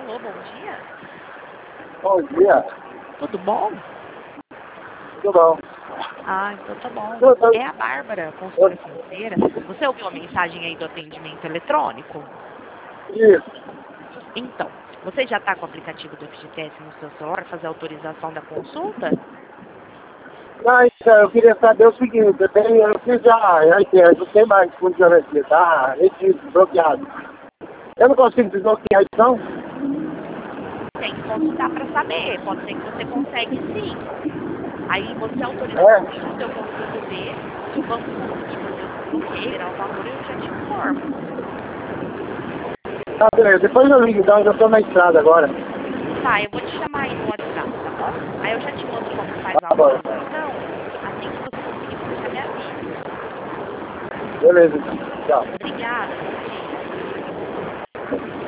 Alô, bom dia. Bom dia. Tudo bom? Tudo bom. Ah, então tá bom. Tudo. É a Bárbara, consultora financeira. Você ouviu a mensagem aí do atendimento eletrônico? Isso. Então, você já está com o aplicativo do FGTS no seu celular para fazer a autorização da consulta? Mas eu queria saber o seguinte, eu fiz não tem mais condição aqui, tá? Registro, bloqueado. Eu não consigo desbloquear isso não? Tem que consultar para saber. Pode ser que você consegue sim. Aí você autoriza a É? consulta, eu consigo ver. Se o banco conseguir fazer o desbloqueio, tirar o valor, eu já te informo. Tá, beleza. Depois eu ligo, então, eu já tô na estrada agora. Tá, eu vou te chamar aí no WhatsApp, tá bom? Aí eu já te mando como faz a Tá bom. autorização. Assim que você conseguir, você já me avisa. Beleza, então. Tchau. Obrigada, bom dia.